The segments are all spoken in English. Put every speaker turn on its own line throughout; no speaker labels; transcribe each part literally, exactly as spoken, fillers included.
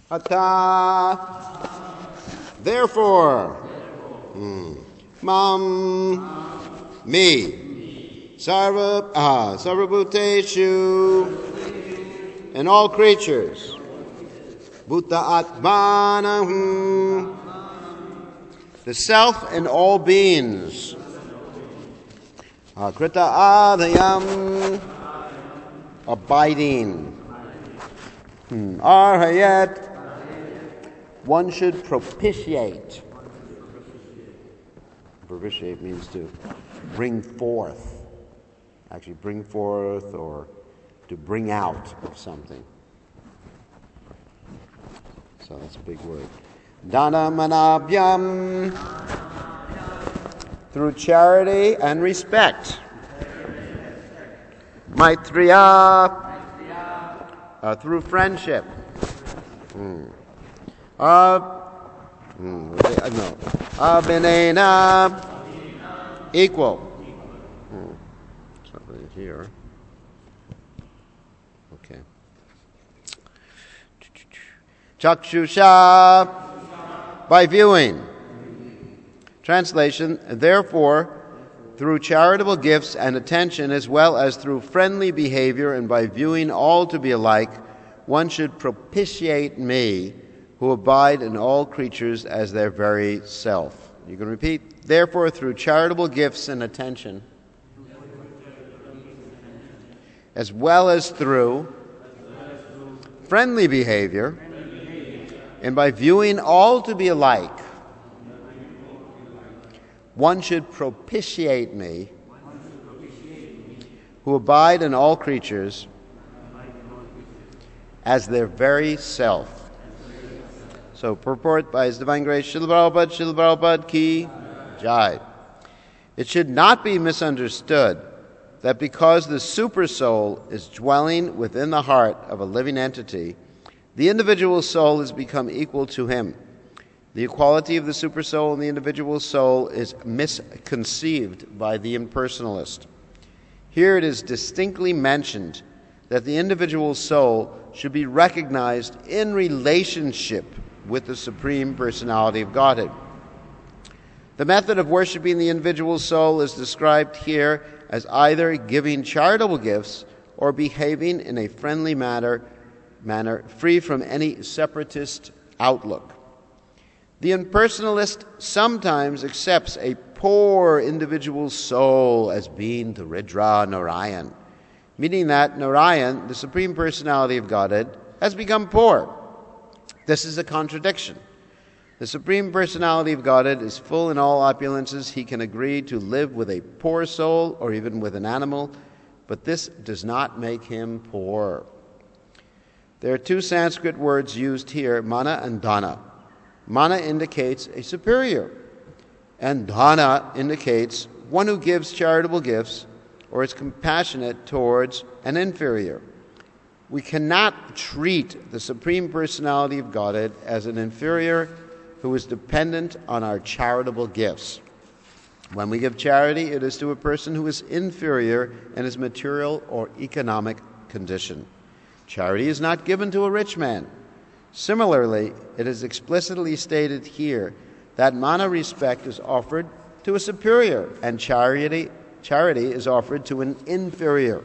Ata. Therefore. Hmm. Mam. Me. Sarva. Ah. Sarvabhuteshu. And all creatures. Bhuta Atmanahum. The self in all beings. Krita Adayam. Abiding. Hmm. Arhayat. One should propitiate. Propitiate means to bring forth. Actually, bring forth or to bring out of something. So that's a big word. Dana manabhyam. Through charity and respect. Maitriya. Uh, through friendship. Hmm. Uh, hmm, no. Abhinena. Equal. Hmm. Something here. Okay. Chakshusha. By viewing. Translation, therefore, through charitable gifts and attention, as well as through friendly behavior and by viewing all to be alike, one should propitiate me, who abide in all creatures as their very self. You can repeat, therefore, through charitable gifts and attention, as well as through friendly behavior, and by viewing all to be alike, one should propitiate me, who abide in all creatures as their very self. So, purport by His Divine Grace, Srila Prabhupada, Srila Prabhupada Ki Jai. It should not be misunderstood that because the supersoul is dwelling within the heart of a living entity, the individual soul has become equal to him. The equality of the supersoul and the individual soul is misconceived by the impersonalist. Here it is distinctly mentioned that the individual soul should be recognized in relationship with the Supreme Personality of Godhead. The method of worshiping the individual soul is described here as either giving charitable gifts or behaving in a friendly manner, manner free from any separatist outlook. The impersonalist sometimes accepts a poor individual soul as being the Ridra Narayan, meaning that Narayan, the Supreme Personality of Godhead, has become poor. This is a contradiction. The Supreme Personality of Godhead is full in all opulences. He can agree to live with a poor soul or even with an animal, but this does not make him poor. There are two Sanskrit words used here, mana and dana. Mana indicates a superior, and dana indicates one who gives charitable gifts or is compassionate towards an inferior. We cannot treat the Supreme Personality of Godhead as an inferior who is dependent on our charitable gifts. When we give charity, it is to a person who is inferior in his material or economic condition. Charity is not given to a rich man. Similarly, it is explicitly stated here that mana respect is offered to a superior and charity, charity is offered to an inferior.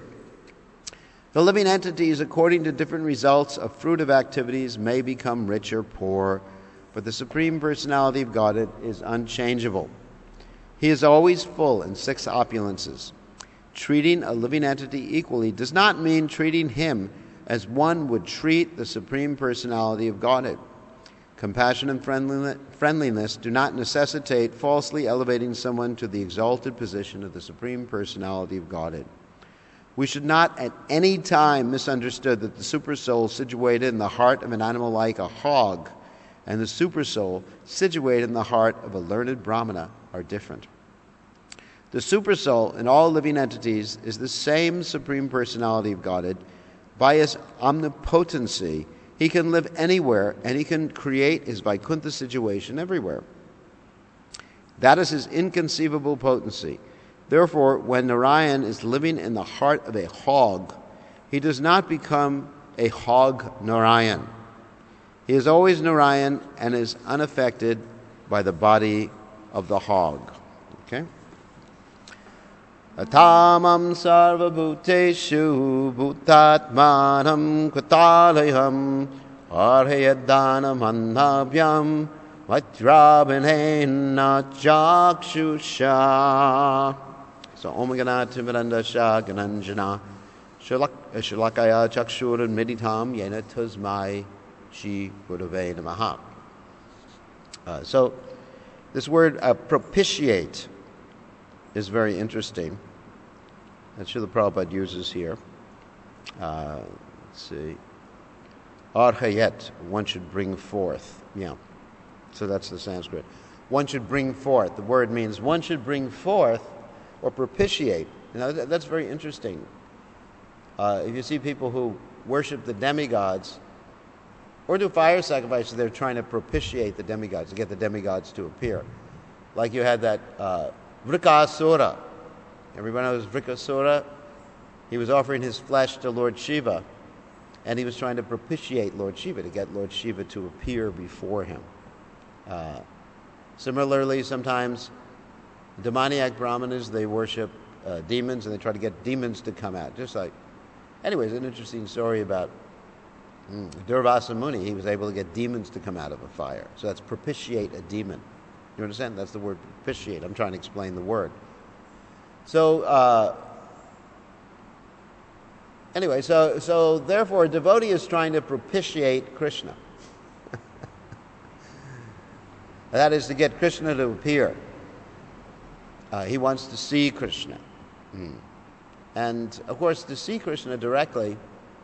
The living entities, according to different results of fruitive activities, may become rich or poor, but the Supreme Personality of Godhead is unchangeable. He is always full in six opulences. Treating a living entity equally does not mean treating him as one would treat the Supreme Personality of Godhead. Compassion and friendliness do not necessitate falsely elevating someone to the exalted position of the Supreme Personality of Godhead. We should not at any time misunderstood that the supersoul situated in the heart of an animal like a hog and the supersoul situated in the heart of a learned Brahmana are different. The supersoul in all living entities is the same Supreme Personality of Godhead. By his omnipotency, he can live anywhere and he can create his Vaikuntha situation everywhere. That is his inconceivable potency. Therefore, when Narayan is living in the heart of a hog, he does not become a hog Narayan. He is always Narayan and is unaffected by the body of the hog. Okay? Atamam sarva bhuteshu bhutatmanam katalayam arhayadanam annabhyam vajrabhinena chakshusha. So Om Ganati Mirandasha Gananjana Shalakaya Chakshur Meditam Yena Tasmai Shri Gurave Namaha. Uh, so this word uh, propitiate is very interesting. That Srila Prabhupada uses here. Uh, let's see. Arhayat, one should bring forth. Yeah. So that's the Sanskrit. One should bring forth. The word means one should bring forth or propitiate. You know, that, that's very interesting. Uh, if you see people who worship the demigods or do fire sacrifices, they're trying to propitiate the demigods, to get the demigods to appear. Like you had that uh, Vrikasura. Everyone knows Vrikasura? He was offering his flesh to Lord Shiva, and he was trying to propitiate Lord Shiva, to get Lord Shiva to appear before him. Uh, similarly, sometimes demoniac brahmanas, they worship uh, demons, and they try to get demons to come out. Just like, anyways, an interesting story about mm, Durvasa Muni. He was able to get demons to come out of a fire. So that's propitiate a demon. You understand? That's the word propitiate. I'm trying to explain the word. So, uh, anyway, so so therefore, a devotee is trying to propitiate Krishna. That is to get Krishna to appear. Uh, he wants to see Krishna. Mm. And, of course, to see Krishna directly,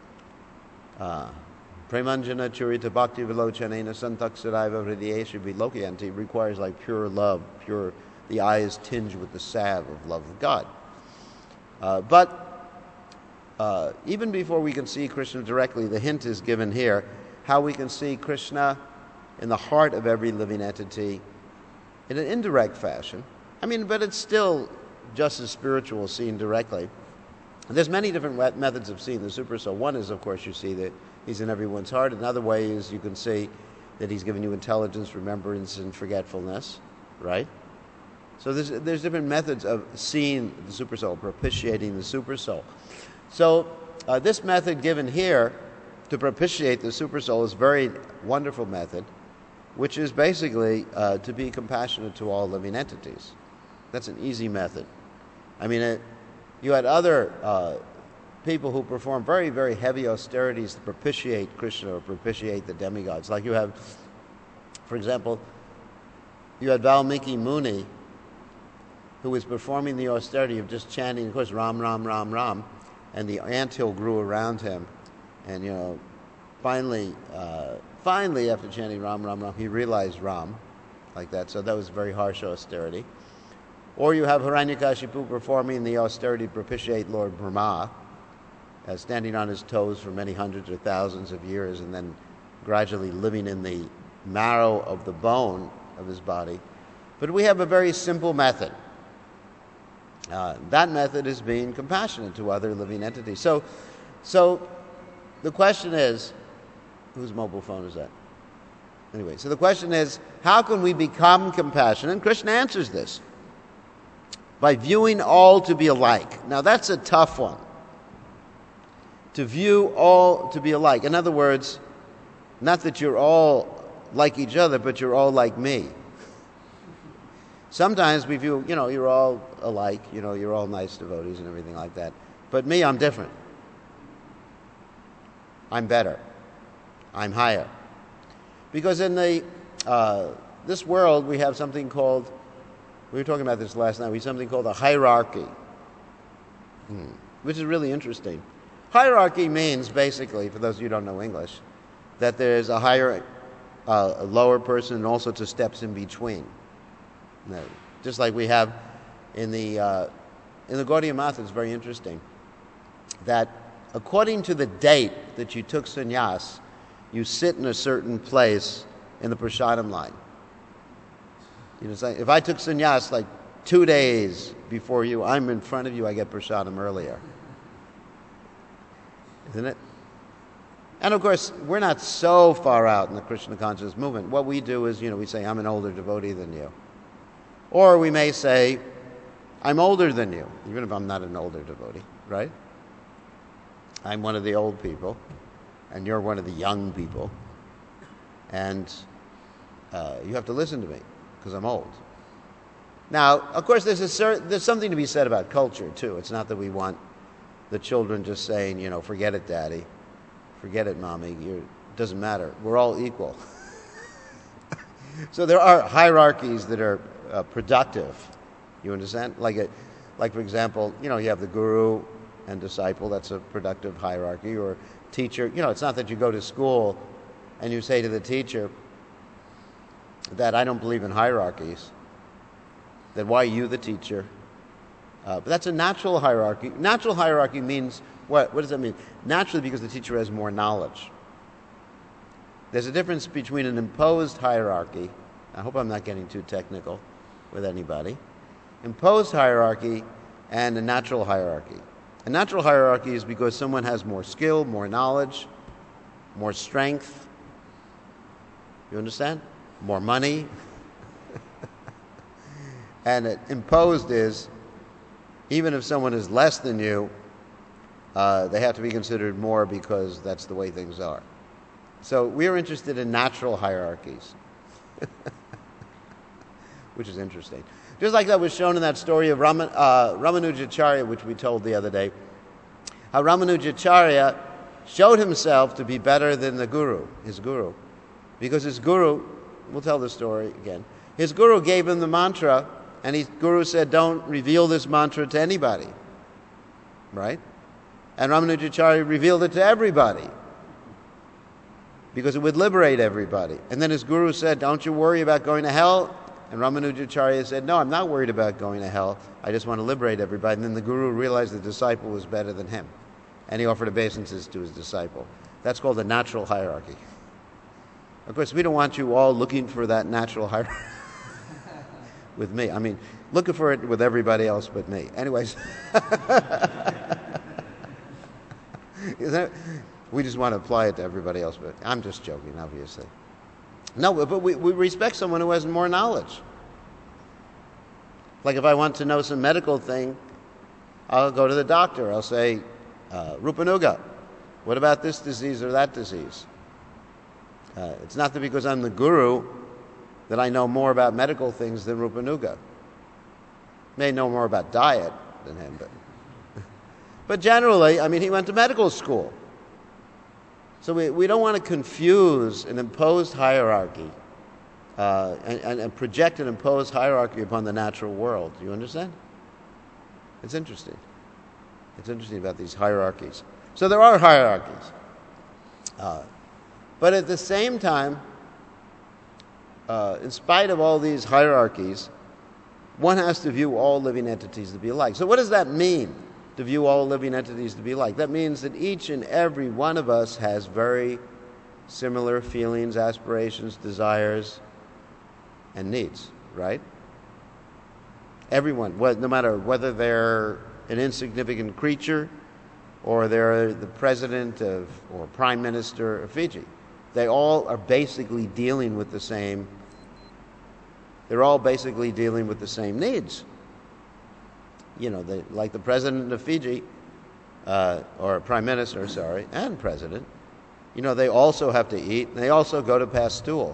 Premanjana Churita Bhakti Vilochanena Santaksaraiva Hridayesha Vilokyanti requires like pure love, pure, the eye is tinged with the salve of love of God. Uh, but uh, even before we can see Krishna directly, the hint is given here, how we can see Krishna in the heart of every living entity in an indirect fashion. I mean, but it's still just as spiritual seen directly. And there's many different methods of seeing the super soul. One is, of course, you see that he's in everyone's heart. Another way is you can see that he's given you intelligence, remembrance, and forgetfulness, right? So there's, there's different methods of seeing the super soul, propitiating the super soul. So uh, this method given here to propitiate the super soul is a very wonderful method, which is basically uh, to be compassionate to all living entities. That's an easy method. I mean, it, you had other uh, people who perform very, very heavy austerities to propitiate Krishna or propitiate the demigods. Like you have, for example, you had Valmiki Muni, who was performing the austerity of just chanting, of course, Ram, Ram, Ram, Ram, and the anthill grew around him. And, you know, finally, uh, finally, after chanting Ram, Ram, Ram, he realized Ram, like that. So that was very harsh austerity. Or you have Hiranyakashipu performing the austerity to propitiate Lord Brahma, uh, standing on his toes for many hundreds or thousands of years, and then gradually living in the marrow of the bone of his body. But we have a very simple method. Uh, that method is being compassionate to other living entities. So, so the question is, whose mobile phone is that? Anyway, so the question is, how can we become compassionate? And Krishna answers this by viewing all to be alike. Now that's a tough one. To view all to be alike. In other words, not that you're all like each other, but you're all like me. Sometimes we view, you know, you're all alike, you know, you're all nice devotees and everything like that. But me, I'm different. I'm better. I'm higher. Because in the uh, this world, we have something called, we were talking about this last night, we have something called a hierarchy, hmm. which is really interesting. Hierarchy means, basically, for those of you who don't know English, that there's a higher, uh, a lower person and also two steps in between. No, just like we have in the uh, in the Gaudiya Math, it's very interesting that according to the date that you took sannyas, you sit in a certain place in the prasadam line. You know, if I took sannyas like two days before you, I'm in front of you, I get prasadam earlier. Isn't it? And of course, we're not so far out in the Krishna consciousness movement. What we do is, you know, we say, I'm an older devotee than you. Or we may say, I'm older than you, even if I'm not an older devotee, right? I'm one of the old people, and you're one of the young people. And uh, you have to listen to me, because I'm old. Now, of course, there's, a cer- there's something to be said about culture, too. It's not that we want the children just saying, you know, forget it, Daddy. Forget it, Mommy. It doesn't matter. We're all equal. So there are hierarchies that are uh, productive. You understand? Like, a, like, for example, you know, you have the guru and disciple. That's a productive hierarchy. Or teacher. You know, it's not that you go to school and you say to the teacher that I don't believe in hierarchies. That why are you the teacher? Uh, but that's a natural hierarchy. Natural hierarchy means, what? What does that mean? Naturally, because the teacher has more knowledge. There's a difference between an imposed hierarchy. I hope I'm not getting too technical with anybody. Imposed hierarchy and a natural hierarchy. A natural hierarchy is because someone has more skill, more knowledge, more strength. You understand? More money. And it, imposed is, even if someone is less than you, uh, they have to be considered more because that's the way things are. So we're interested in natural hierarchies, which is interesting. Just like that was shown in that story of Raman, uh, Ramanujacharya, which we told the other day, how Ramanujacharya showed himself to be better than the guru, his guru, because his guru, we'll tell the story again, his guru gave him the mantra, and his guru said, don't reveal this mantra to anybody, right? And Ramanujacharya revealed it to everybody, because it would liberate everybody. And then his guru said, don't you worry about going to hell? And Ramanujacharya said, no, I'm not worried about going to hell. I just want to liberate everybody. And then the guru realized the disciple was better than him. And he offered obeisances to his disciple. That's called a natural hierarchy. Of course, we don't want you all looking for that natural hierarchy with me. I mean, looking for it with everybody else but me. Anyways. We just want to apply it to everybody else, but I'm just joking, obviously. No, but we, we respect someone who has more knowledge. Like if I want to know some medical thing, I'll go to the doctor. I'll say, uh, Rupanuga, what about this disease or that disease? Uh, it's not that because I'm the guru that I know more about medical things than Rupanuga. May know more about diet than him, but but generally, I mean, he went to medical school. So we, we don't want to confuse an imposed hierarchy uh, and, and project an imposed hierarchy upon the natural world. Do you understand? It's interesting. It's interesting about these hierarchies. So there are hierarchies. Uh, but at the same time, uh, in spite of all these hierarchies, one has to view all living entities to be alike. So what does that mean? To view all living entities to be alike. That means that each and every one of us has very similar feelings, aspirations, desires, and needs, right? Everyone, no matter whether they're an insignificant creature or they're the president of or prime minister of Fiji, they all are basically dealing with the same, they're all basically dealing with the same needs. You know, they, like the president of Fiji, uh, or prime minister, sorry, and president, you know, they also have to eat, and they also go to pass stool.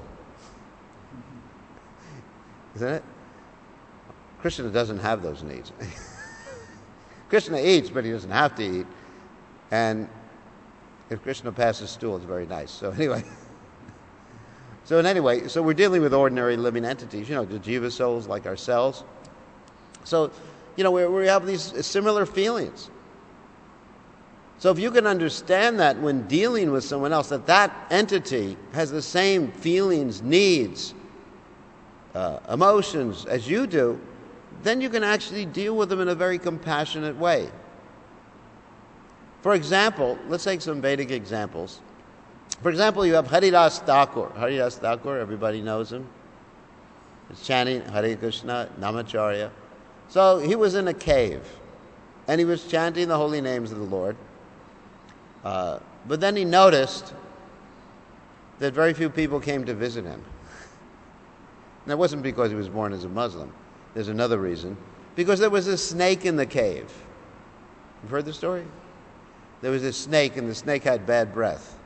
Isn't it? Krishna doesn't have those needs. Krishna eats, but he doesn't have to eat. And if Krishna passes stool, it's very nice. So anyway, so in anyway, so we're dealing with ordinary living entities, you know, the jiva souls like ourselves. So, you know, we, we have these similar feelings. So if you can understand that when dealing with someone else, that that entity has the same feelings, needs, uh, emotions as you do, then you can actually deal with them in a very compassionate way. For example, let's take some Vedic examples. For example, you have Haridas Thakur. Haridas Thakur, everybody knows him. He's chanting Hare Krishna, Namacharya. So he was in a cave, and he was chanting the holy names of the Lord. Uh, but then he noticed that very few people came to visit him. And that wasn't because he was born as a Muslim. There's another reason. Because there was a snake in the cave. You've heard the story? There was a snake, and the snake had bad breath.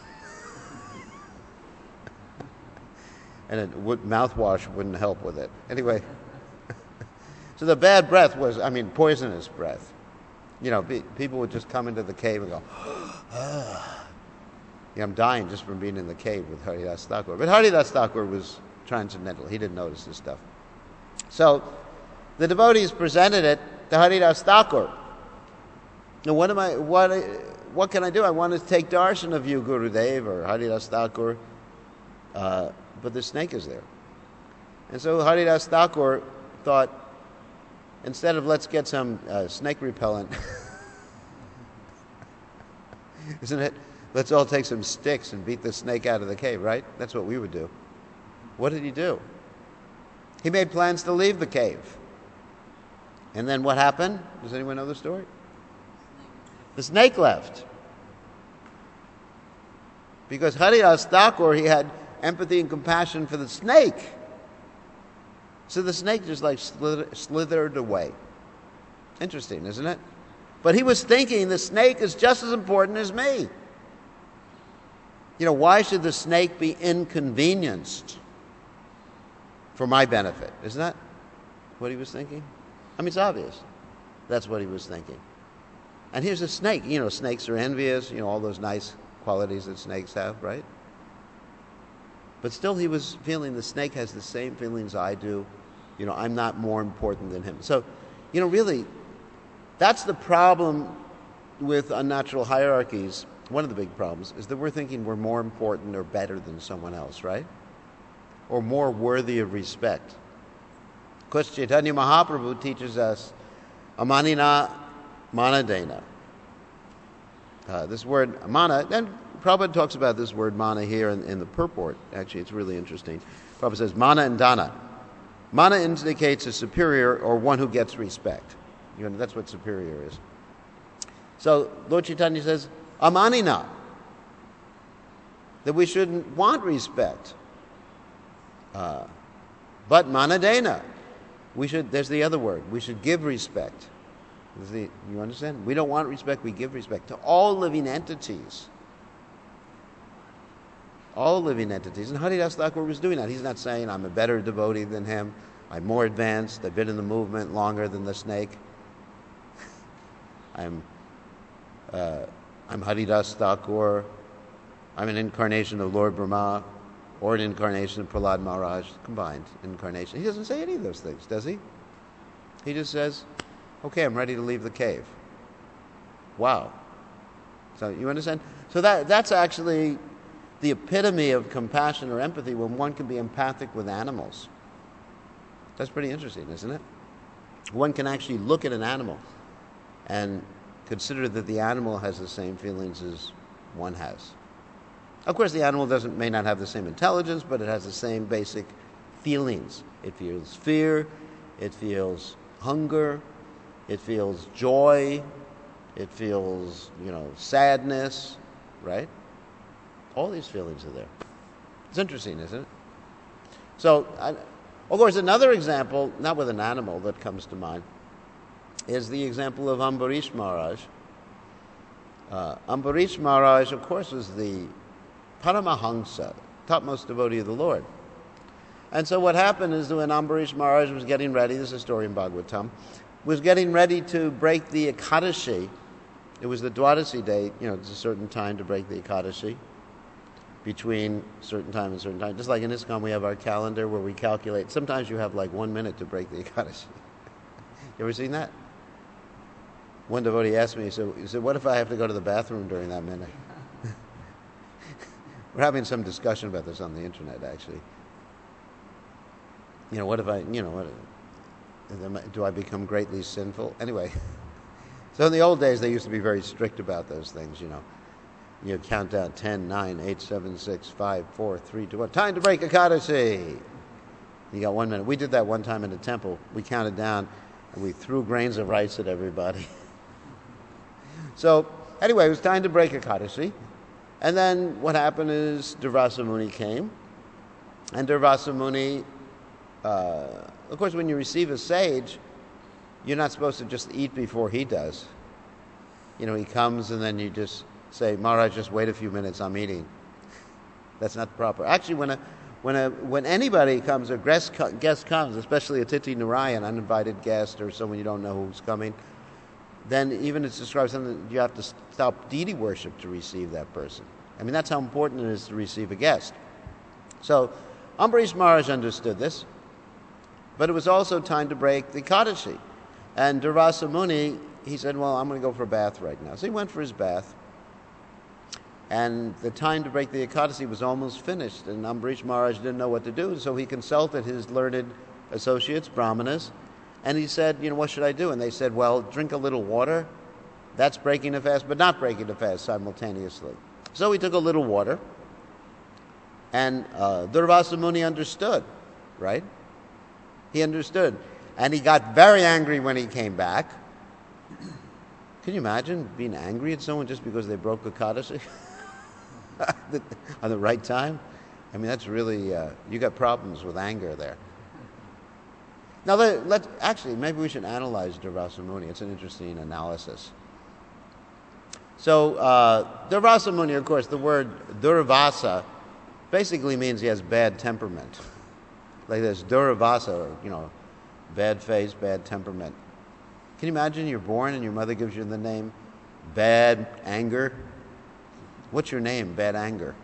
And it would, mouthwash wouldn't help with it. Anyway, so the bad breath was, I mean, poisonous breath. You know, be, people would just come into the cave and go, ah. Yeah, I'm dying just from being in the cave with Haridas Thakur. But Haridas Thakur was transcendental. He didn't notice this stuff. So the devotees presented it to Haridas Thakur. Now, what am I? What? What can I do? I want to take darshan of you, Gurudev, or Haridas Thakur, uh, but the snake is there. And so Haridas Thakur thought, instead of let's get some uh, snake repellent, isn't it? Let's all take some sticks and beat the snake out of the cave, right? That's what we would do. What did he do? He made plans to leave the cave. And then what happened? Does anyone know the story? The snake left. Because Haridas Thakur, he had empathy and compassion for the snake. So the snake just like slithered, slithered away. Interesting, isn't it? But he was thinking the snake is just as important as me. You know, why should the snake be inconvenienced for my benefit? Isn't that what he was thinking? I mean, it's obvious. That's what he was thinking. And here's a snake. You know, snakes are envious, you know, all those nice qualities that snakes have, right? But still he was feeling the snake has the same feelings I do. You know, I'm not more important than him. So, you know, really, that's the problem with unnatural hierarchies. One of the big problems is that we're thinking we're more important or better than someone else, right? Or more worthy of respect. Of course, Chaitanya Mahaprabhu teaches us amanina manadena. Uh, this word mana, and Prabhupada talks about this word mana here in, in the purport. Actually, it's really interesting. Prabhupada says mana and dana. Mana indicates a superior or one who gets respect. You know, that's what superior is. So Lord Chaitanya says, amanina, that we shouldn't want respect. Uh, but manadena, we should, there's the other word, we should give respect. The, you understand? We don't want respect, we give respect to all living entities. All living entities. And Haridas Thakur was doing that. He's not saying, I'm a better devotee than him, I'm more advanced, I've been in the movement longer than the snake. I'm uh, I'm Haridas Thakur, I'm an incarnation of Lord Brahma, or an incarnation of Prahlad Maharaj, combined incarnation. He doesn't say any of those things, does he? He just says, okay, I'm ready to leave the cave. Wow. So you understand? So that that's actually the epitome of compassion or empathy, when one can be empathic with animals. That's pretty interesting, isn't it? One can actually look at an animal and consider that the animal has the same feelings as one has. Of course, the animal doesn't may not have the same intelligence, but it has the same basic feelings. It feels fear, it feels hunger, it feels joy, it feels, you know, sadness, right? All these feelings are there. It's interesting, isn't it? So, I, of course, another example, not with an animal that comes to mind, is the example of Ambarish Maharaj. Uh, Ambarish Maharaj, of course, was the Paramahamsa, topmost devotee of the Lord. And so what happened is that when Ambarish Maharaj was getting ready, this is a story in Bhagavatam, was getting ready to break the Ekadashi. It was the Dwadasi day, you know, it's a certain time to break the Ekadashi, between certain time and certain time. Just like in ISKCON, we have our calendar where we calculate. Sometimes you have like one minute to break the Ekadashi. You ever seen that? One devotee asked me, he said, he said, what if I have to go to the bathroom during that minute? We're having some discussion about this on the internet, actually. You know, what if I, you know, what, do I become greatly sinful? Anyway, so in the old days, they used to be very strict about those things, you know. You count down ten, nine, eight, seven, six, five, four, three, two, one. Time to break Ekadashi. You got one minute. We did that one time in the temple. We counted down, and we threw grains of rice at everybody. So, anyway, it was time to break Ekadashi. And then what happened is Durvasa Muni came, and Durvasa Muni, uh, of course, when you receive a sage, you're not supposed to just eat before he does. You know, he comes and then you just say, Maharaj, just wait a few minutes, I'm eating. That's not proper. Actually, when a when a when anybody comes, or guest, guest comes, especially a Titi Narayan, uninvited guest, or someone you don't know who's coming, then even it's described something you have to stop deity worship to receive that person. I mean, that's how important it is to receive a guest. So, Ambarish Maharaj understood this, but it was also time to break the Ekadashi. And Durvasa Muni, he said, well, I'm going to go for a bath right now. So he went for his bath, and the time to break the Ekadashi was almost finished, and Ambarish Maharaj didn't know what to do, so he consulted his learned associates, brahmanas, and he said, you know, what should I do? And they said, well, drink a little water. That's breaking the fast, but not breaking the fast simultaneously. So he took a little water, and uh, Durvasa Muni understood, right? He understood. And he got very angry when he came back. Can you imagine being angry at someone just because they broke Ekadashi? At the right time? I mean, that's really, uh, you got problems with anger there. Now, let, let, actually, maybe we should analyze Durvasa Muni. It's an interesting analysis. So, uh, Durvasa Muni, of course, the word Durvasa basically means he has bad temperament. Like this, Durvasa, you know, bad face, bad temperament. Can you imagine you're born and your mother gives you the name Bad Anger? What's your name, Bad Anger?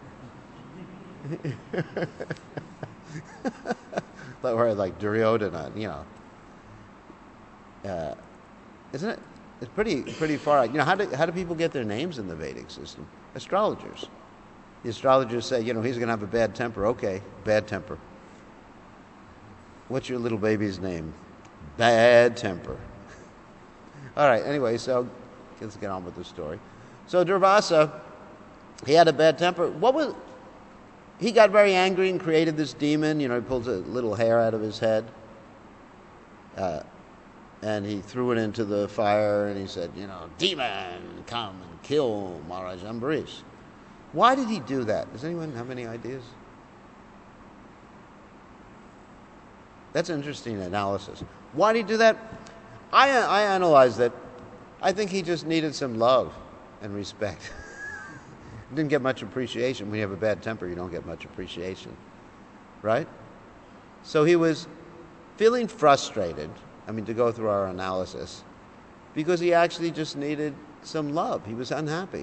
Or like Duryodhana, you know. Uh, isn't it? It's pretty pretty far out. You know, how do how do people get their names in the Vedic system? Astrologers. The astrologers say, you know, he's going to have a bad temper. Okay, bad temper. What's your little baby's name? Bad Temper. All right, anyway, so let's get on with the story. So Durvasa, he had a bad temper. What was... He got very angry and created this demon. You know, he pulls a little hair out of his head. Uh, and he threw it into the fire and he said, you know, demon, come and kill Maharaj Ambarish. Why did he do that? Does anyone have any ideas? That's an interesting analysis. Why did he do that? I, I analyzed it. I think he just needed some love and respect. Didn't get much appreciation. When you have a bad temper, you don't get much appreciation. Right? So he was feeling frustrated, I mean, to go through our analysis, because he actually just needed some love. He was unhappy.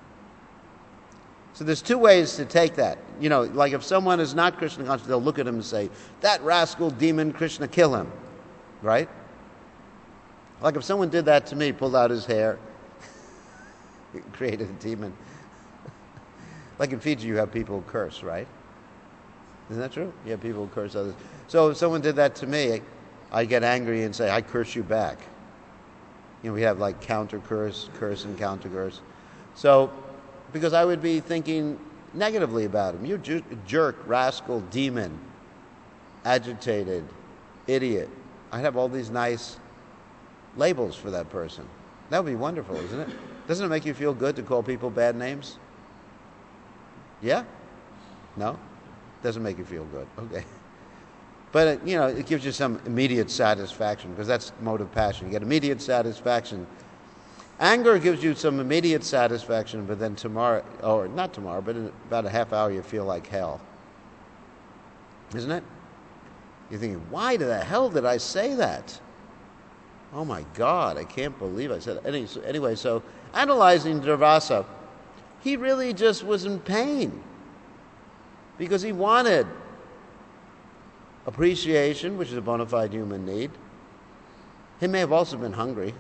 So there's two ways to take that. You know, like if someone is not Krishna conscious, they'll look at him and say, that rascal demon, Krishna, kill him. Right? Like if someone did that to me, pulled out his hair, created a demon. Like in Fiji, you have people who curse, right? Isn't that true? You have people who curse others. So if someone did that to me, I get angry and say, I curse you back. You know, we have like counter curse, curse and counter curse. So, because I would be thinking negatively about him. You ju- jerk, rascal, demon, agitated, idiot. I'd have all these nice labels for that person. That would be wonderful, isn't it? Doesn't it make you feel good to call people bad names? Yeah? No? Doesn't make you feel good. Okay. But, it, you know, it gives you some immediate satisfaction, because that's motive passion. You get immediate satisfaction. Anger gives you some immediate satisfaction, but then tomorrow, or not tomorrow, but in about a half hour you feel like hell. Isn't it? You're thinking, why the hell did I say that? Oh my God, I can't believe I said it. Anyway, so analyzing Durvasa, he really just was in pain because he wanted appreciation, which is a bona fide human need. He may have also been hungry.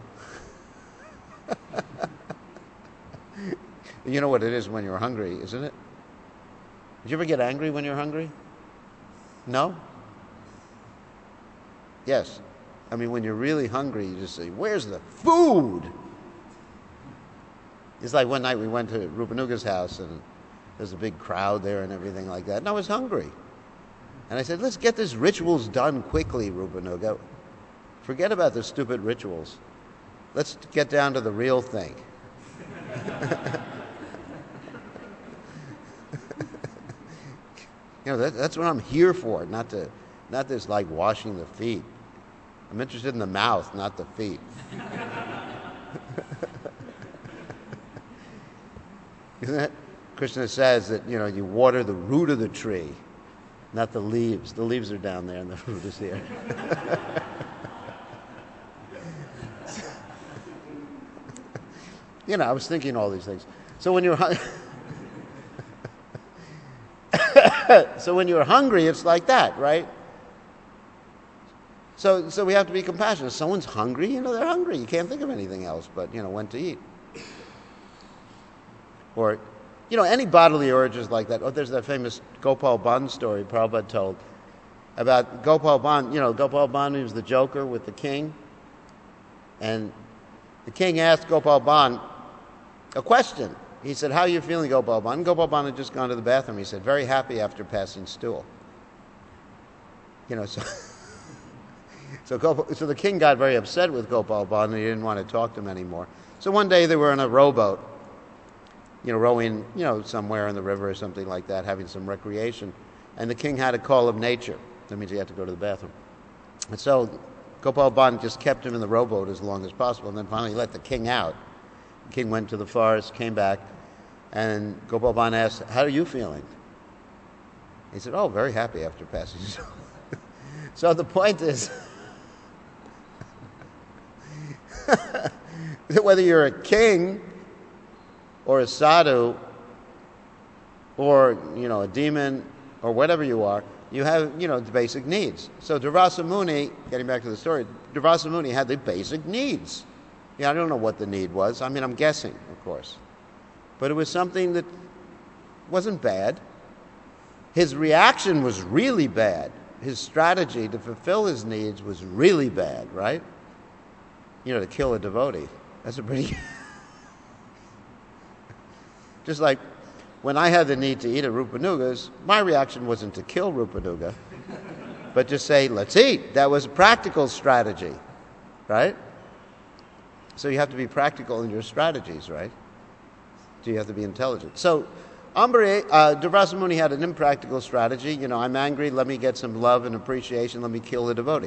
You know what it is when you're hungry, isn't it? Did you ever get angry when you're hungry? No? Yes. I mean, when you're really hungry, you just say, where's the food? It's like one night we went to Rupanuga's house, and there's a big crowd there and everything like that, and I was hungry. And I said, let's get these rituals done quickly, Rupanuga. Forget about the stupid rituals. Let's get down to the real thing. You know, that, that's what I'm here for, not to, not this like washing the feet. I'm interested in the mouth, not the feet. Isn't it? Krishna says that, you know, you water the root of the tree, not the leaves. The leaves are down there and the root is here. You know, I was thinking all these things. So when you're hung- so when you're hungry, it's like that, right? So so we have to be compassionate. If someone's hungry, you know, they're hungry. You can't think of anything else but, you know, when to eat. Or, you know, any bodily urges like that. Oh, there's that famous Gopal Band story Prabhupada told about Gopal Band. You know, Gopal Band, he was the joker with the king. And the king asked Gopal Band a question. He said, how are you feeling, Gopal Band? And Gopal Band had just gone to the bathroom. He said, very happy after passing stool. You know, so so, Gopal, so the king got very upset with Gopal Band and he didn't want to talk to him anymore. So one day they were in a rowboat, you know, rowing, you know, somewhere in the river or something like that, having some recreation. And the king had a call of nature. That means he had to go to the bathroom. And so Gopal Band just kept him in the rowboat as long as possible, and then finally let the king out. The king went to the forest, came back, and Gopal Band asked, how are you feeling? He said, oh, very happy after passing. So the point is that whether you're a king or a sadhu or, you know, a demon or whatever you are, you have, you know, the basic needs. So Durvasa Muni, getting back to the story, Durvasa Muni had the basic needs. Yeah, I don't know what the need was. I mean, I'm guessing, of course. But it was something that wasn't bad. His reaction was really bad. His strategy to fulfill his needs was really bad, right? You know, to kill a devotee. That's a pretty... Just like when I had the need to eat at Rupanuga's, my reaction wasn't to kill Rupanuga, but to say, let's eat. That was a practical strategy, right? So you have to be practical in your strategies, right? So you have to be intelligent. So Ambari, uh, Durvasa Muni had an impractical strategy. You know, I'm angry, let me get some love and appreciation, let me kill the devotee.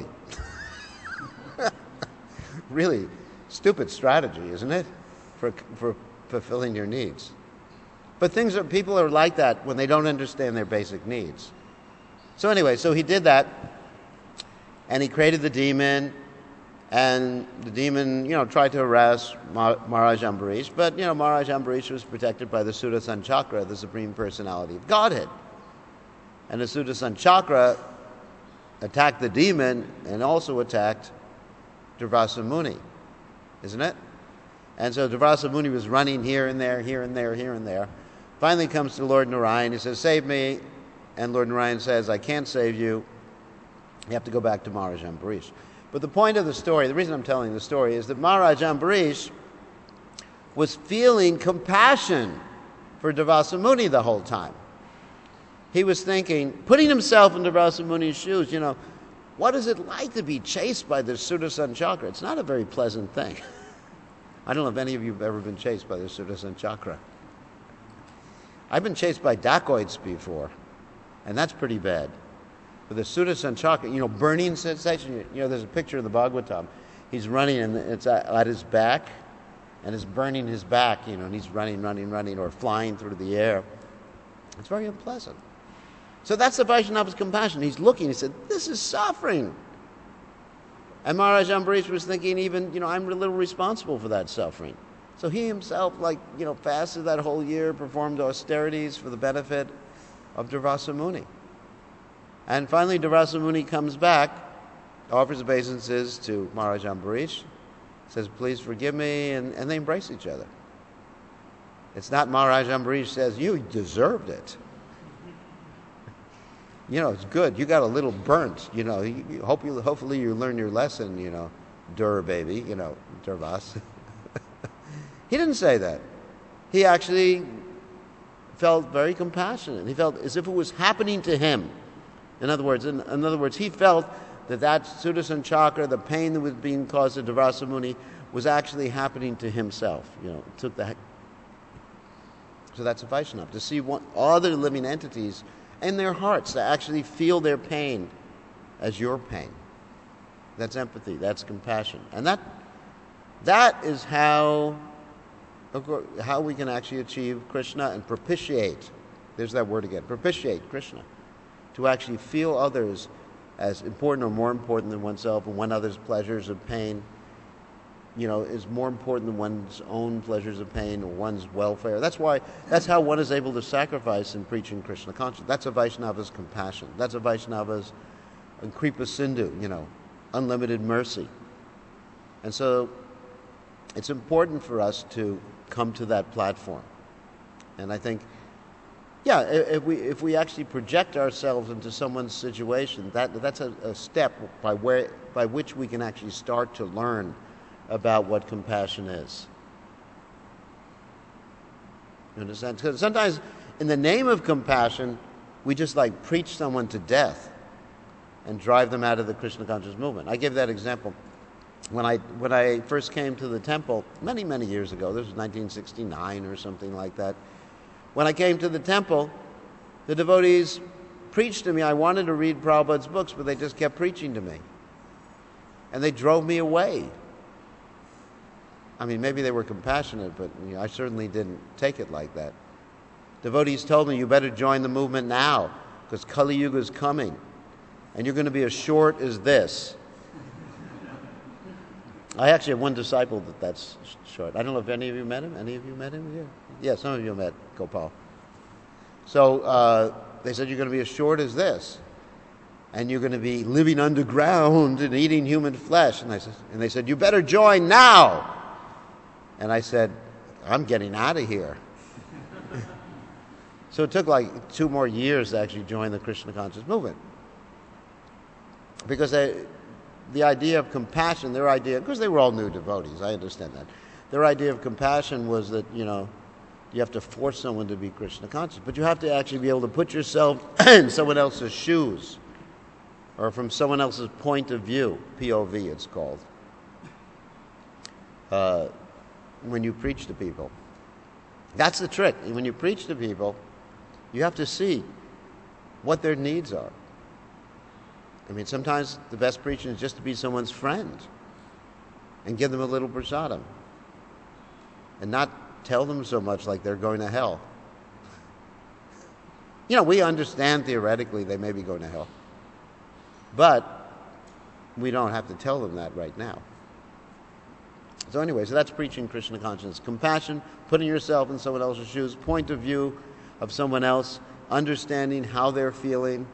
Really stupid strategy, isn't it? For, for fulfilling your needs. But things are, people are like that when they don't understand their basic needs. So anyway, so he did that, and he created the demon, and the demon, you know, tried to harass Maharaj Ambarish, but, you know, Maharaj Ambarish was protected by the Sudarshan Chakra, the Supreme Personality of Godhead. And the Sudarshan Chakra attacked the demon and also attacked Durvasa Muni, isn't it? And so Durvasa Muni was running here and there, here and there, here and there. Finally comes to Lord Narayan. He says, save me. And Lord Narayan says, I can't save you. You have to go back to Maharaj Ambarish. But the point of the story, the reason I'm telling the story, is that Maharaj Ambarish was feeling compassion for Durvasa Muni the whole time. He was thinking, putting himself in Durvasa Muni's shoes, you know, what is it like to be chased by the Sudarshan Chakra? It's not a very pleasant thing. I don't know if any of you have ever been chased by the Sudarshan Chakra. I've been chased by dacoits before, and that's pretty bad. But the Sudarshan Chakra, you know, burning sensation, you know, there's a picture in the Bhagavatam. He's running, and it's at, at his back, and it's burning his back, you know, and he's running, running, running, or flying through the air. It's very unpleasant. So that's the Vaishnava's compassion. He's looking, he said, this is suffering. And Maharaj Ambarish was thinking even, you know, I'm a little responsible for that suffering. So he himself, like, you know, fasted that whole year, performed austerities for the benefit of Durvasa Muni. And finally, Durvasa Muni comes back, offers obeisances to Maharaj Ambarish, says, please forgive me, and, and they embrace each other. It's not Maharaj Ambarish says, you deserved it. You know, it's good. You got a little burnt. You know, you, you, hope you, hopefully you learn your lesson, you know, Dur baby, you know, Durvas. He didn't say that. He actually felt very compassionate. He felt as if it was happening to him. In other words, in, in other words, he felt that that Sudarshan Chakra, the pain that was being caused to Durvasa Muni, was actually happening to himself. You know, it took that. So that's a Vaishnava, to see one, other living entities in their hearts, to actually feel their pain as your pain. That's empathy. That's compassion. And that that is how, how we can actually achieve Krishna and propitiate. There's that word again. Propitiate Krishna. To actually feel others as important or more important than oneself, and one other's pleasures of pain, you know, is more important than one's own pleasures of pain or one's welfare. That's why, that's how one is able to sacrifice in preaching Krishna consciousness. That's a Vaishnava's compassion. That's a Vaishnava's Kripa Sindhu, you know, unlimited mercy. And so it's important for us to come to that platform. And I think, yeah, if we if we actually project ourselves into someone's situation, that that's a, a step by where by which we can actually start to learn about what compassion is. You understand? Because sometimes, in the name of compassion, we just like preach someone to death and drive them out of the Krishna conscious movement. I give that example. When I when I first came to the temple many many years ago, this was nineteen sixty-nine or something like that. When I came to the temple, the devotees preached to me. I wanted to read Prabhupada's books, but they just kept preaching to me. And they drove me away. I mean, maybe they were compassionate, but you know, I certainly didn't take it like that. Devotees told me, you better join the movement now, because Kali Yuga is coming, and you're going to be as short as this. I actually have one disciple that that's short. I don't know if any of you met him. Any of you met him? Yeah, yeah, some of you met Gopal. So uh, they said, you're going to be as short as this, and you're going to be living underground and eating human flesh. And I said, and they said, you better join now. And I said, I'm getting out of here. So it took like two more years to actually join the Krishna conscious movement, because they. The idea of compassion, their idea, because they were all new devotees, I understand that. Their idea of compassion was that, you know, you have to force someone to be Krishna conscious, but you have to actually be able to put yourself in someone else's shoes, or from someone else's point of view, P O V it's called, uh, when you preach to people. That's the trick. When you preach to people, you have to see what their needs are. I mean, sometimes the best preaching is just to be someone's friend and give them a little prasadam and not tell them so much like they're going to hell. You know, we understand theoretically they may be going to hell, but we don't have to tell them that right now. So anyway, so that's preaching Krishna consciousness. Compassion, putting yourself in someone else's shoes, point of view of someone else, understanding how they're feeling.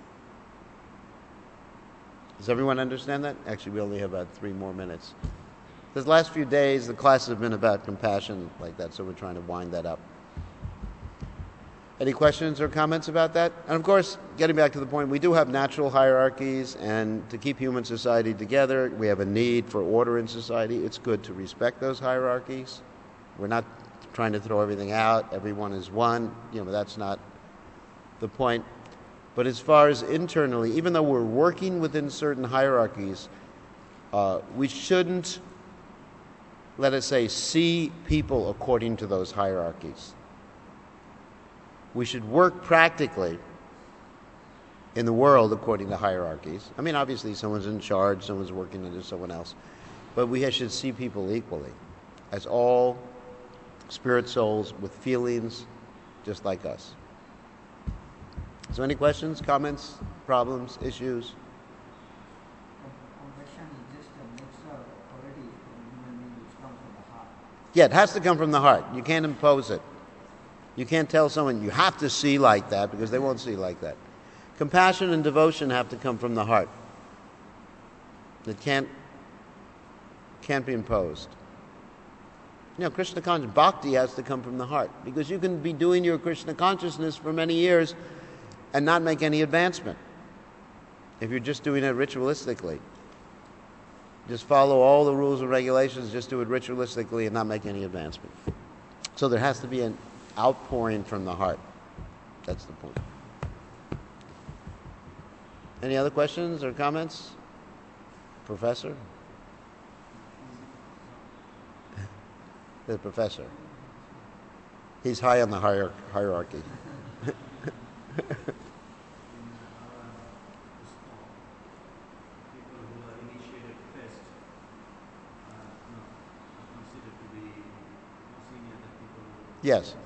Does everyone understand that? Actually, we only have about three more minutes. These last few days, the classes have been about compassion like that, so we're trying to wind that up. Any questions or comments about that? And of course, getting back to the point, we do have natural hierarchies, and to keep human society together, we have a need for order in society. It's good to respect those hierarchies. We're not trying to throw everything out. Everyone is one. You know, that's not the point. But as far as internally, even though we're working within certain hierarchies, uh, we shouldn't, let us say, see people according to those hierarchies. We should work practically in the world according to hierarchies. I mean, obviously, someone's in charge, someone's working under someone else. But we should see people equally, as all spirit souls with feelings just like us. So any questions, comments, problems, issues?
Compassion is just a natural quality from human being which comes from the heart.
Yeah, it has to come from the heart. You can't impose it. You can't tell someone you have to see like that, because they won't see like that. Compassion and devotion have to come from the heart. It can't can't be imposed. You know, Krishna consciousness, bhakti has to come from the heart, because you can be doing your Krishna consciousness for many years and not make any advancement if you're just doing it ritualistically. Just follow all the rules and regulations, just do it ritualistically and not make any advancement. So there has to be an outpouring from the heart. That's the point. Any other questions or comments? Professor? The professor. He's high on the hier- hierarchy. Yes.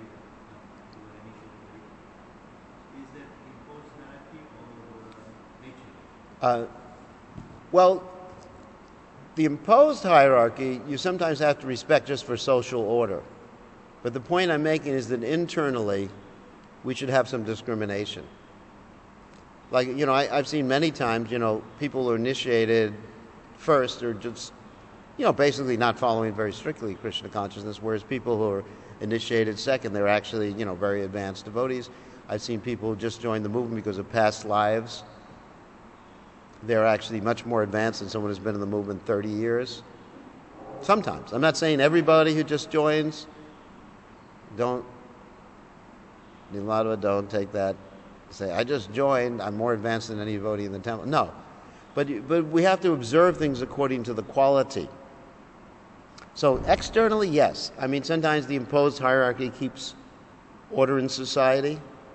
Uh, well, the imposed hierarchy you sometimes have to respect just for social order. But the point I'm making is that internally we should have some discrimination. Like, you know, I, I've seen many times, you know, people who are initiated first are just, you know, basically not following very strictly Krishna consciousness, whereas people who are initiated second, they're actually, you know, very advanced devotees. I've seen people who just joined the movement because of past lives. They're actually much more advanced than someone who's been in the movement thirty years. Sometimes. I'm not saying everybody who just joins, don't, Niladva, don't take that, say, I just joined, I'm more advanced than any devotee in the temple. No. But, but we have to observe things according to the quality. So externally, yes. I mean, sometimes the imposed hierarchy keeps order in society.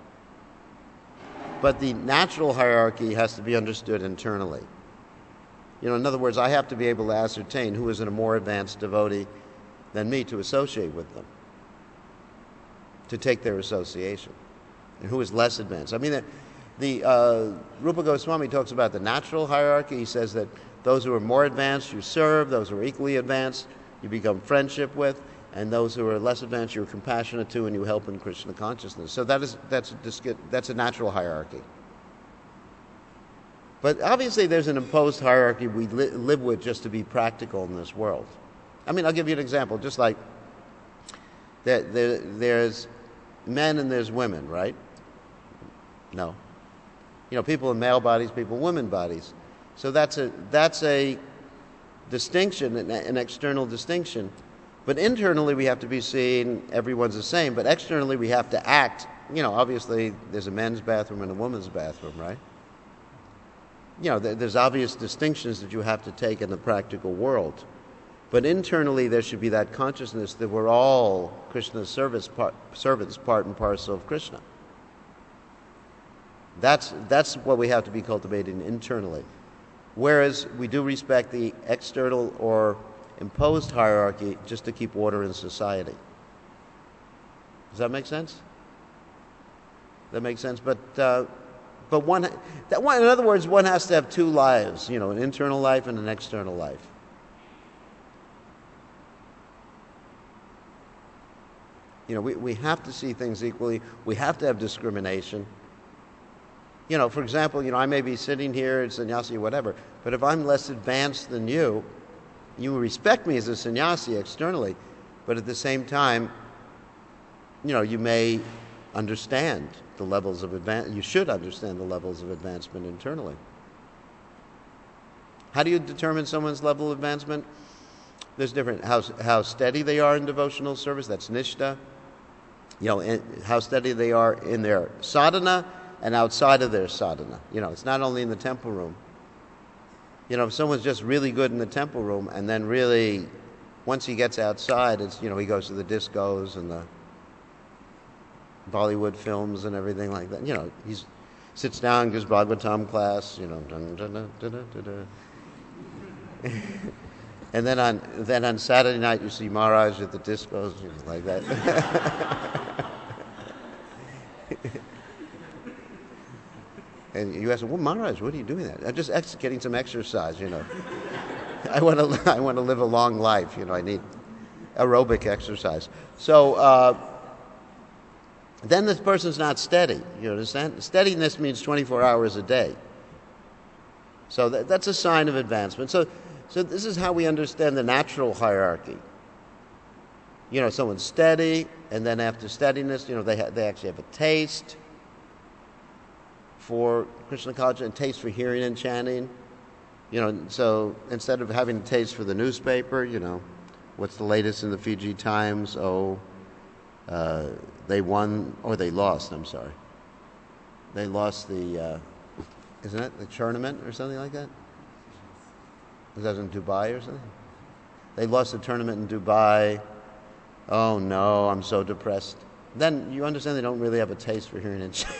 But the natural hierarchy has to be understood internally. You know, in other words, I have to be able to ascertain who is a more advanced devotee than me to associate with them, to take their association, and who is less advanced. I mean, the, the uh, Rupa Goswami talks about the natural hierarchy. He says that those who are more advanced you serve, those who are equally advanced you become friendship with, and those who are less advanced you're compassionate to and you help in Krishna consciousness. So that is that's a, that's a natural hierarchy. But obviously there's an imposed hierarchy we li- live with just to be practical in this world. I mean, I'll give you an example. Just like there, there, there's men and there's women, right? No. You know, people in male bodies, people in women bodies. So that's a that's a distinction, an, an external distinction. But internally we have to be seen everyone's the same, but externally we have to act. You know, obviously there's a men's bathroom and a woman's bathroom, right? You know, there's obvious distinctions that you have to take in the practical world. But internally there should be that consciousness that we're all Krishna's service part, servants, part and parcel of Krishna. That's, that's what we have to be cultivating internally. Whereas we do respect the external or imposed hierarchy just to keep order in society. Does that make sense? That makes sense. But uh, but one that one in other words, one has to have two lives. You know, an internal life and an external life. You know, we, we have to see things equally. We have to have discrimination. You know, for example, you know, I may be sitting here at sannyasi or whatever, but if I'm less advanced than you, you respect me as a sannyasi externally, but at the same time, you know, you may understand the levels of advance. You should understand the levels of advancement internally. How do you determine someone's level of advancement? There's different how how steady they are in devotional service. That's nishta. You know, in, how steady they are in their sadhana and outside of their sadhana. You know, it's not only in the temple room. You know, if someone's just really good in the temple room and then really, once he gets outside, it's, you know, he goes to the discos and the Bollywood films and everything like that. You know, he sits down, gives Bhagavatam class, you know, dun, dun, dun, dun, dun, dun, dun. And then on then on Saturday night you see Maharaj at the discos, you know, like that. And you ask him, well, Maharaj, what are you doing there? I'm just ex- getting some exercise, you know. I want to I want to live a long life, you know. I need aerobic exercise. So uh, then this person's not steady. You understand? Steadiness means twenty-four hours a day. So that, that's a sign of advancement. So, so this is how we understand the natural hierarchy. You know, someone's steady, and then after steadiness, you know, they ha- they actually have a taste for Krishna consciousness and taste for hearing and chanting. You know, so instead of having a taste for the newspaper, you know, what's the latest in the Fiji Times? Oh, uh, they won, or they lost, I'm sorry. They lost the, uh, isn't it, the tournament or something like that? Was that in Dubai or something? They lost the tournament in Dubai. Oh no, I'm so depressed. Then you understand they don't really have a taste for hearing and chanting.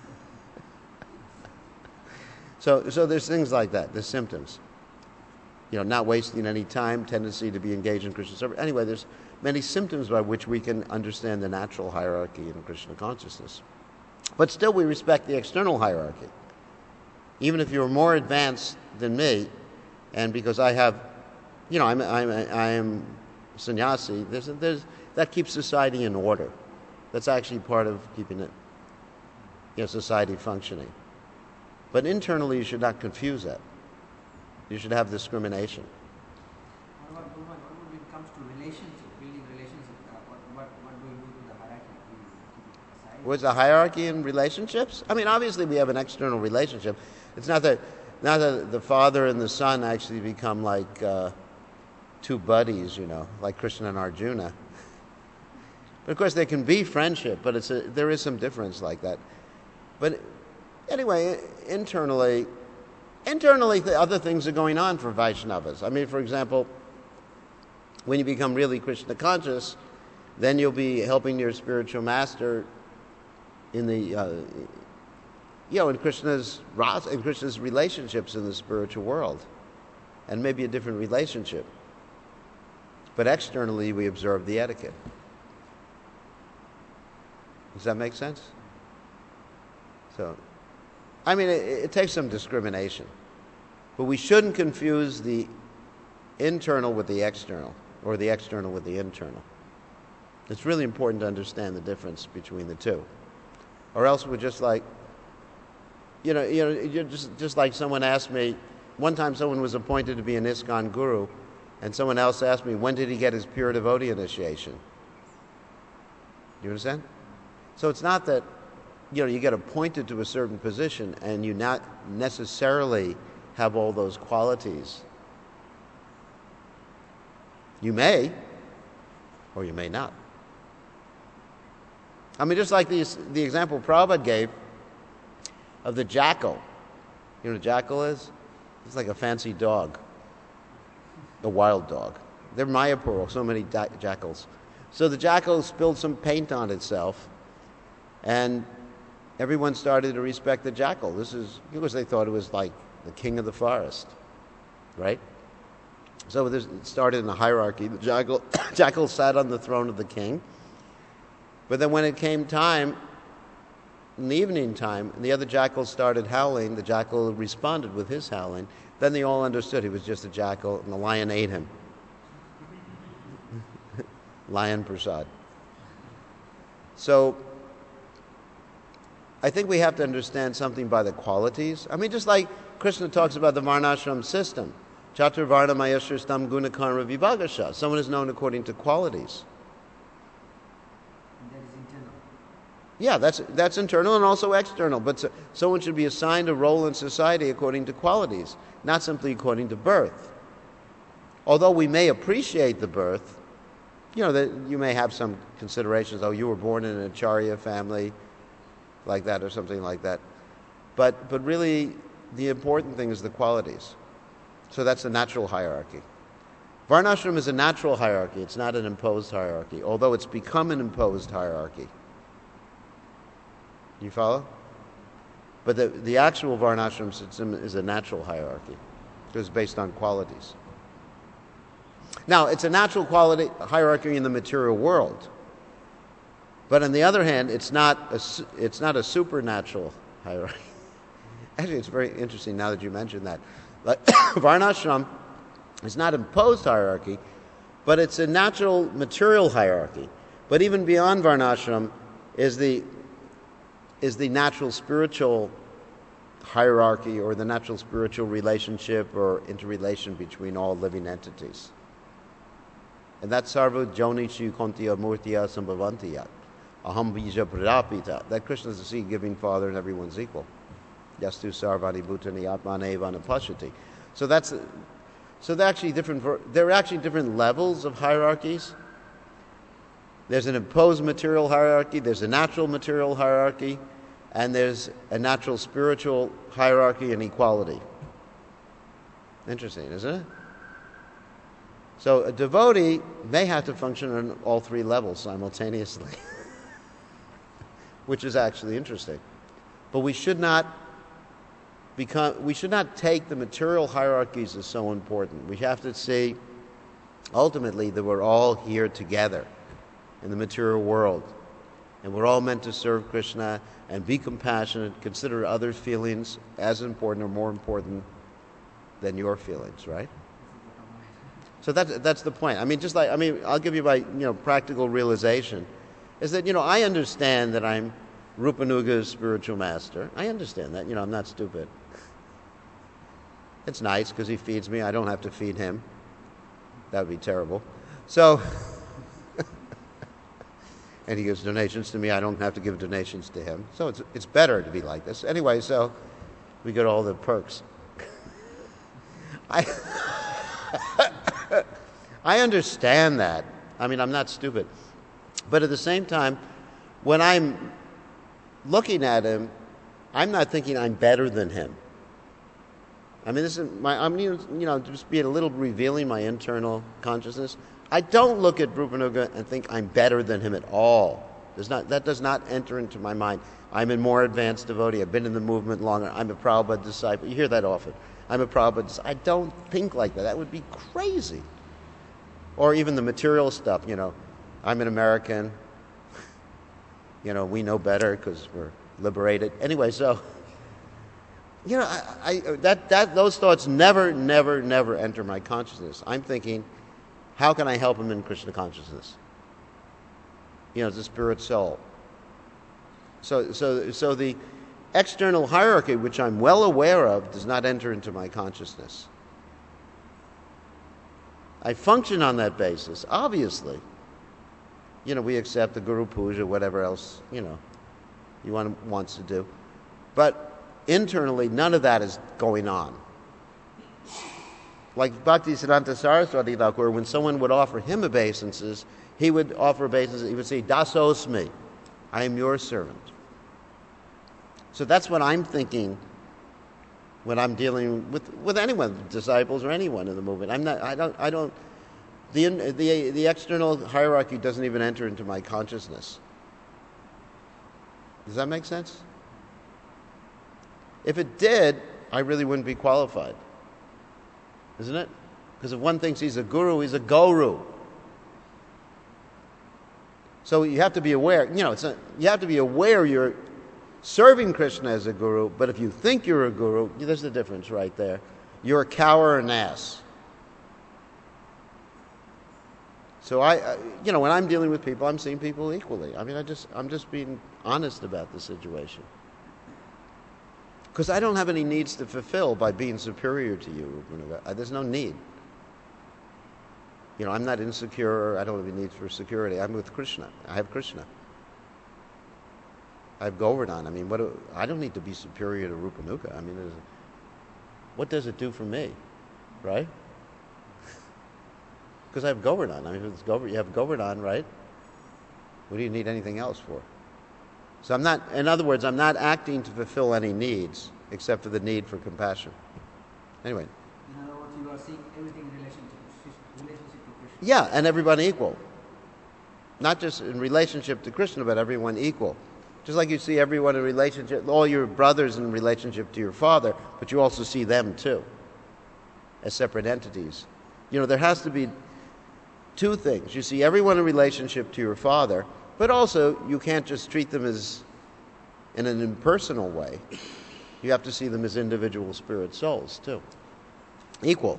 So, so there's things like that. There's symptoms. you know, not wasting any time, tendency to be engaged in Krishna service. Anyway, there's many symptoms by which we can understand the natural hierarchy in Krishna consciousness. But still, we respect the external hierarchy. Even if you're more advanced than me, and because I have, you know, I'm, I'm, I am sannyasi, there's, there's, that keeps society in order. That's actually part of keeping it, you know, society functioning. But internally, you should not confuse that. You should have discrimination.
What about Gurman, what when it comes to relationship, building relationship, uh, what, what, what do we do to the hierarchy? Do we keep it aside?
What's the hierarchy in relationships? I mean, obviously we have an external relationship. It's not that, not that the father and the son actually become like uh, two buddies, you know, like Krishna and Arjuna. But of course, there can be friendship, but it's a, there is some difference like that. But anyway, internally, internally, the other things are going on for Vaishnavas. I mean, for example, when you become really Krishna conscious, then you'll be helping your spiritual master in the, uh, you know, in Krishna's in Krishna's relationships in the spiritual world, and maybe a different relationship. But externally, we observe the etiquette. Does that make sense? So, I mean, it, it takes some discrimination. But we shouldn't confuse the internal with the external, or the external with the internal. It's really important to understand the difference between the two. Or else we're just like, you know, you know, you're just, just like someone asked me, one time someone was appointed to be an ISKCON guru, and someone else asked me, when did he get his pure devotee initiation? Do you understand? So it's not that, you know, you get appointed to a certain position and you not necessarily have all those qualities. You may, or you may not. I mean, just like the, the example Prabhupada gave of the jackal. You know what a jackal is? It's like a fancy dog, a wild dog. They're Mayapur, so many da- jackals. So the jackal spilled some paint on itself, and everyone started to respect the jackal. This is because they thought it was like the king of the forest, right? So this started in a hierarchy. The jackal, jackal sat on the throne of the king. But then when it came time, in the evening time, and the other jackals started howling, the jackal responded with his howling. Then they all understood he was just a jackal, and the lion ate him. Lion Prasad. So I think we have to understand something by the qualities. I mean, just like Krishna talks about the Varnashram system. Chaturvarna Mayashristam Gunakarma Vibhagasha. Someone is known according to qualities.
And that is internal.
Yeah, that's that's internal and also external. But so, someone should be assigned a role in society according to qualities, not simply according to birth. Although we may appreciate the birth, you know, that you may have some considerations. Oh, you were born in an Acharya family, like that, or something like that. But but really, the important thing is the qualities. So that's the natural hierarchy. Varnashram is a natural hierarchy. It's not an imposed hierarchy, although it's become an imposed hierarchy. You follow? But the, the actual Varnashram system is a natural hierarchy. It's based on qualities. Now, it's a natural quality hierarchy in the material world. But on the other hand, it's not a, it's not a supernatural hierarchy. Actually, it's very interesting now that you mentioned that. Like, Varnashram is not imposed hierarchy, but it's a natural material hierarchy. But even beyond Varnashram is the is the natural spiritual hierarchy, or the natural spiritual relationship or interrelation between all living entities. And that's Sarva Jonichu Kontiya Murtiya Sambhavantiyat. Aham Bija Pradapita. That Krishna is the seed-giving Father and everyone's equal. Yastu Sarvani Bhutani Atmane Vanapashati. So that's so they're actually different. There are actually different levels of hierarchies. There's an imposed material hierarchy. There's a natural material hierarchy, and there's a natural spiritual hierarchy and equality. Interesting, isn't it? So a devotee may have to function on all three levels simultaneously, which is actually interesting. But we should not become, we should not take the material hierarchies as so important. We have to see ultimately that we're all here together in the material world. And we're all meant to serve Krishna and be compassionate, consider others' feelings as important or more important than your feelings, right? So that's, that's the point. I mean, just like, I mean, I'll give you my, you know, practical realization, is that, you know, I understand that I'm Rupanuga's spiritual master. I understand that. You know, I'm not stupid. It's nice because he feeds me. I don't have to feed him. That would be terrible. So, and he gives donations to me. I don't have to give donations to him. So it's it's better to be like this. Anyway, so we get all the perks. I I understand that. I mean, I'm not stupid. But at the same time, when I'm looking at him, I'm not thinking I'm better than him. I mean, this is my, I'm, you know, just being a little revealing my internal consciousness. I don't look at Rupanuga and think I'm better than him at all. Does not, that does not enter into my mind. I'm a more advanced devotee. I've been in the movement longer. I'm a Prabhupada disciple. You hear that often. I'm a Prabhupada disciple. I don't think like that. That would be crazy. Or even the material stuff, you know. I'm an American. You know, we know better because we're liberated. Anyway, so, you know, I, I, that, that, those thoughts never, never, never enter my consciousness. I'm thinking, how can I help him in Krishna consciousness? You know, as a spirit soul. So, so, so the external hierarchy, which I'm well aware of, does not enter into my consciousness. I function on that basis, obviously. You know, we accept the Guru Puja, whatever else, you know, you want, wants to do. But internally, none of that is going on. Like Bhaktisiddhanta Saraswati Thakur, when someone would offer him obeisances, he would offer obeisances, he would say, Dasosmi, I am your servant. So that's what I'm thinking when I'm dealing with, with anyone, disciples or anyone in the movement. I'm not, I don't, I don't, the, the, the external hierarchy doesn't even enter into my consciousness. Does that make sense? If it did, I really wouldn't be qualified. Isn't it? Because if one thinks he's a guru, he's a guru. So you have to be aware, you know, it's a, you have to be aware you're serving Krishna as a guru, but if you think you're a guru, there's the difference right there. You're a cow or an ass. So I, I, you know, when I'm dealing with people, I'm seeing people equally. I mean, I just, I'm just being honest about the situation. Because I don't have any needs to fulfill by being superior to you. There's no need. You know, I'm not insecure. I don't have any need for security. I'm with Krishna. I have Krishna. I have Govardhan. I mean, what? Do, I don't need to be superior to Rupanuga. I mean, what does it do for me, right? Because I have Govardhan. I mean, if it's Govardhan, you have Govardhan, right? What do you need anything else for? So I'm not, in other words, I'm not acting to fulfill any needs except for the need for compassion. Anyway.
In other words, you are seeing everything in relation to, relationship to Krishna.
Yeah, and everyone equal. Not just in relationship to Krishna, but everyone equal. Just like you see everyone in relationship, all your brothers in relationship to your father, but you also see them too, as separate entities. You know, there has to be two things. You see everyone in relationship to your father, but also, you can't just treat them as in an impersonal way. You have to see them as individual spirit souls, too. Equal.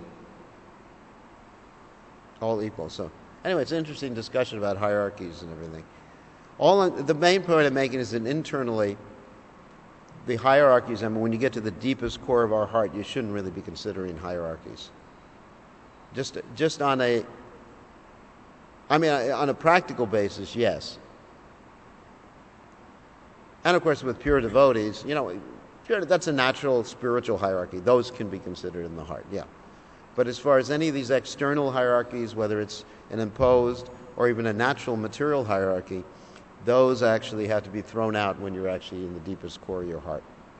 All equal. So, anyway, it's an interesting discussion about hierarchies and everything. All the main point I'm making is that internally, the hierarchies, I mean, when you get to the deepest core of our heart, you shouldn't really be considering hierarchies. Just, just on a, I mean, on a practical basis, yes. And of course, with pure devotees, you know, pure, that's a natural spiritual hierarchy. Those can be considered in the heart, yeah. But as far as any of these external hierarchies, whether it's an imposed or even a natural material hierarchy, those actually have to be thrown out when you're actually in the deepest core of your heart.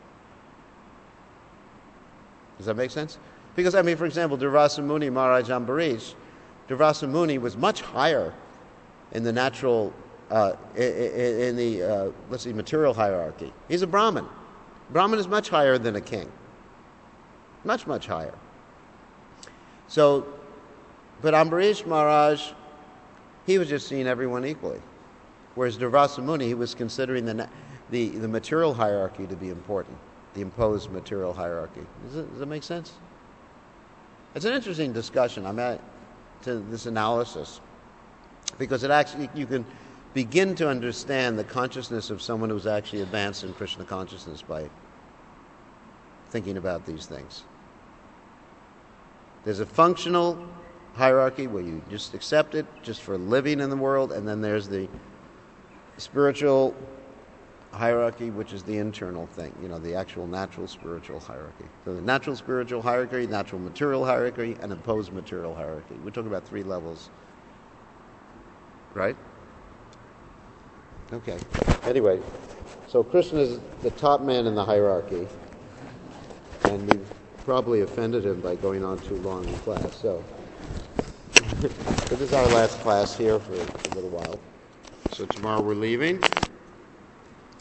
Does that make sense? Because, I mean, for example, Durvasa Muni Maharaj Ambarish, Durvasa Muni was much higher in the natural Uh, in, in the, uh, let's see, material hierarchy. He's a Brahmin. Brahmin is much higher than a king. Much, much higher. So, but Ambarish Maharaj, he was just seeing everyone equally. Whereas Durvasa Muni, he was considering the, the, the material hierarchy to be important, the imposed material hierarchy. Does, it, does that make sense? It's an interesting discussion, I mean, to this analysis, because it actually, you can begin to understand the consciousness of someone who's actually advanced in Krishna consciousness by thinking about these things. There's a functional hierarchy where you just accept it just for living in the world, and then there's the spiritual hierarchy, which is the internal thing, you know, the actual natural spiritual hierarchy. So the natural spiritual hierarchy, natural material hierarchy, and imposed material hierarchy. We're talking about three levels, right? Okay. Anyway, so Krishna is the top man in the hierarchy, and we've probably offended him by going on too long in class. So, so this is our last class here for a little while. So tomorrow we're leaving.